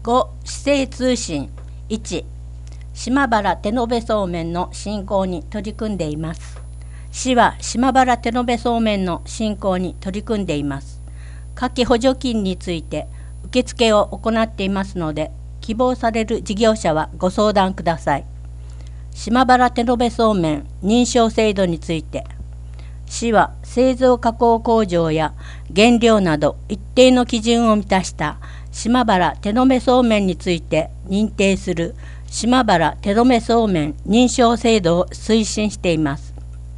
5、市政通信。1、島原手延べそうめんの振興に取り組んでいます。市は島原手延べそうめんの振興に取り組んでいます。夏季補助金について受付を行っていますので、希望される事業者はご相談ください。島原手延べそうめん認証制度について、市は製造加工工場や原料など一定の基準を満たした島原手延べそうめんについて認定する島原手延べそうめん認証制度を推進しています。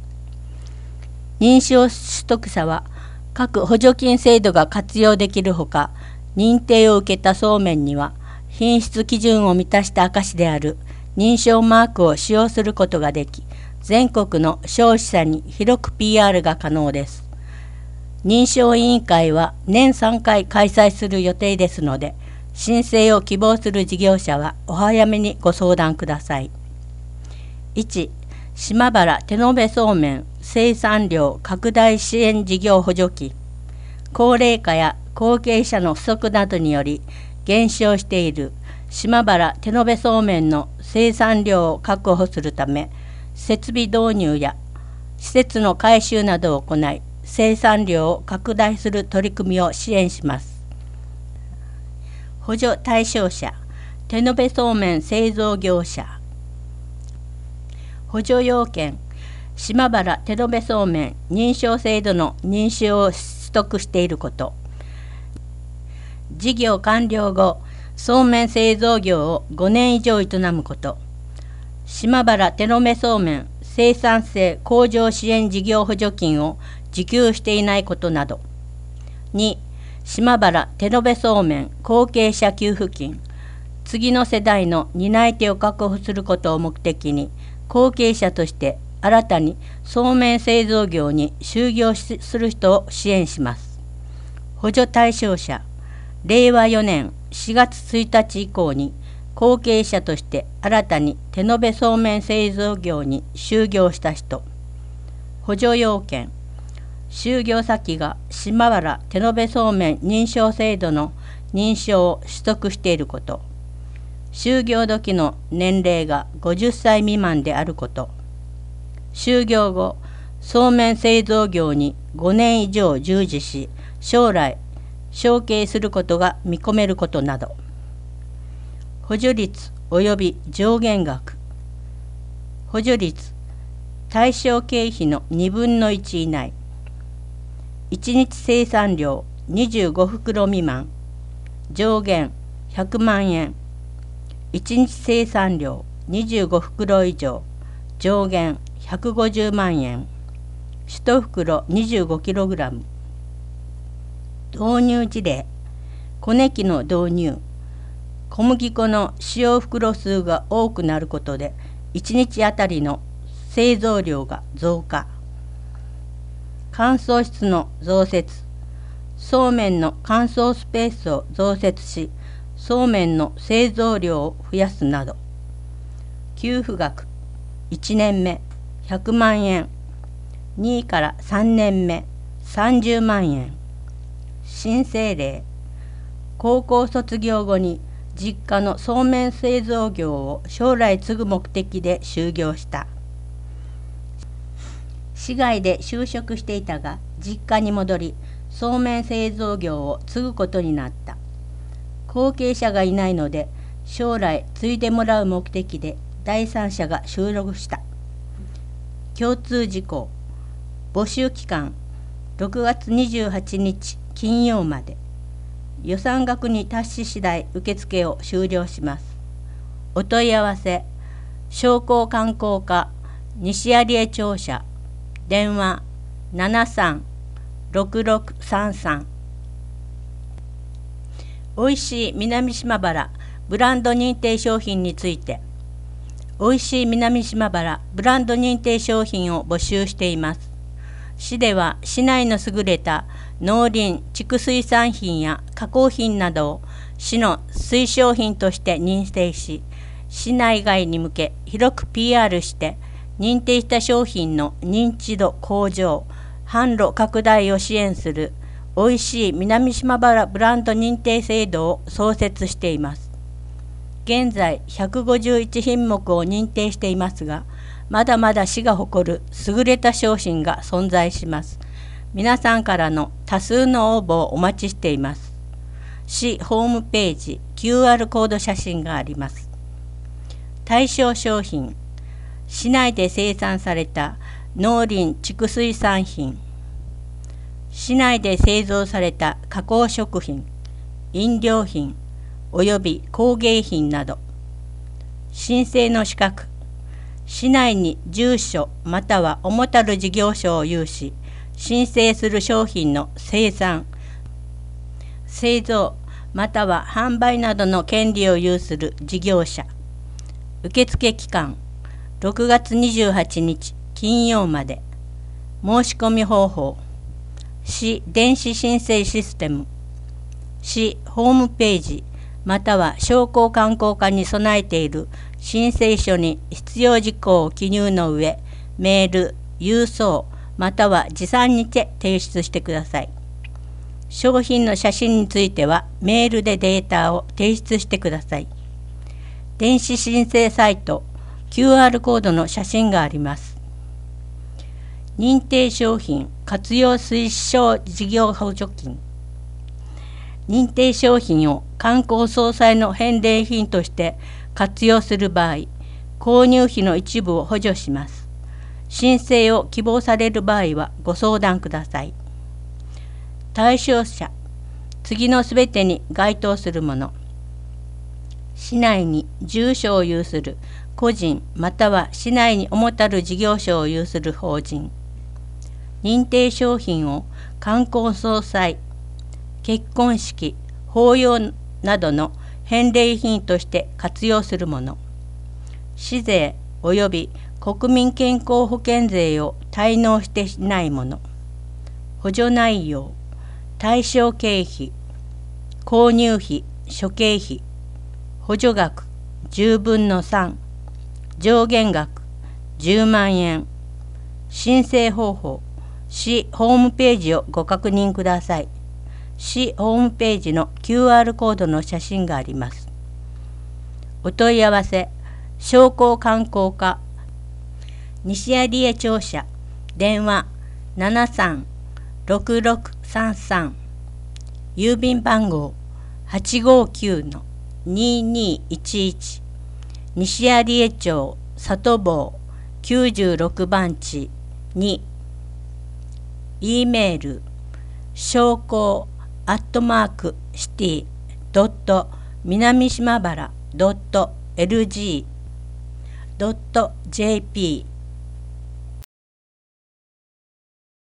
認証取得者は各補助金制度が活用できるほか、認定を受けたそうめんには品質基準を満たした証である認証マークを使用することができ、全国の消費者に広く PR が可能です。認証委員会は年3回開催する予定ですので、申請を希望する事業者はお早めにご相談ください。1、島原手延べそうめん生産量拡大支援事業補助金。高齢化や後継者の不足などにより減少している島原手延べそうめんの生産量を確保するため、設備導入や施設の改修などを行い、生産量を拡大する取り組みを支援します。補助対象者、手延べそうめん製造業者。補助要件、島原手延べそうめん認証制度の認証を取得していること。事業完了後、そうめん製造業を5年以上営むこと。島原手延べそうめん生産性向上支援事業補助金を受給していないことなど。2、島原手延べそうめん後継者給付金。次の世代の担い手を確保することを目的に、後継者として新たにそうめん製造業に就業する人を支援します。補助対象者、令和4年4月1日以降に後継者として新たに手延べそうめん製造業に就業した人。補助要件、就業先が島原手延べそうめん認証制度の認証を取得していること。就業時の年齢が50歳未満であること。就業後、そうめん製造業に5年以上従事し、将来承継することが見込めることなど。補助率及び上限額。補助率、対象経費の2分の1以内。1日生産量25袋未満。上限100万円。1日生産量25袋以上。上限150万円。1袋 25kg。導入事例、小ネギの導入。小麦粉の使用袋数が多くなることで、1日あたりの製造量が増加。乾燥室の増設。そうめんの乾燥スペースを増設し、そうめんの製造量を増やすなど。給付額、1年目100万円。2から3年目30万円。申請例、高校卒業後に実家のそうめん製造業を将来継ぐ目的で就業した。市外で就職していたが、実家に戻りそうめん製造業を継ぐことになった。後継者がいないので、将来継いでもらう目的で第三者が就労した。共通事項、募集期間6月28日金曜まで。予算額に達し次第受付を終了します。お問い合わせ、商工観光課西有江庁舎、電話736633。おいしい南島原ブランド認定商品について。おいしい南島原ブランド認定商品を募集しています。市では市内の優れた農林畜水産品や加工品などを市の推奨品として認定し、市内外に向け広く PR して認定した商品の認知度向上、販路拡大を支援するおいしい南島原ブランド認定制度を創設しています。 現在151品目を認定していますが、まだまだ市が誇る優れた商品が存在します。皆さんからの多数の応募をお待ちしています。市ホームページ QR コード写真があります。対象商品、市内で生産された農林畜水産品、市内で製造された加工食品、飲料品および工芸品など。申請の資格、市内に住所または主たる事業所を有し、申請する商品の生産、製造または販売などの権利を有する事業者。受付期間、6月28日金曜まで。申し込み方法、市電子申請システム、市ホームページまたは商工観光課に備えている申請書に必要事項を記入の上、メール、郵送または持参にて提出してください。商品の写真についてはメールでデータを提出してください。電子申請サイト QR コードの写真があります。認定商品活用推奨事業補助金。認定商品を観光総裁の返礼品として活用する場合、購入費の一部を補助します。申請を希望される場合はご相談ください。対象者、次のすべてに該当するもの。市内に住所を有する個人または市内に主たる事業所を有する法人。認定商品を観光総裁、結婚式、法要などの返礼品として活用するもの。市税及び国民健康保険税を滞納していないもの。補助内容、対象経費、購入費、諸経費、補助額10分の3、上限額10万円。申請方法、市ホームページをご確認ください。市ホームページの QR コードの写真があります。お問い合わせ、商工観光課西有江庁舎、電話736633、郵便番号859-2211、西有江町里坊96番地2。E メール、商工@city.南島原.lg.jp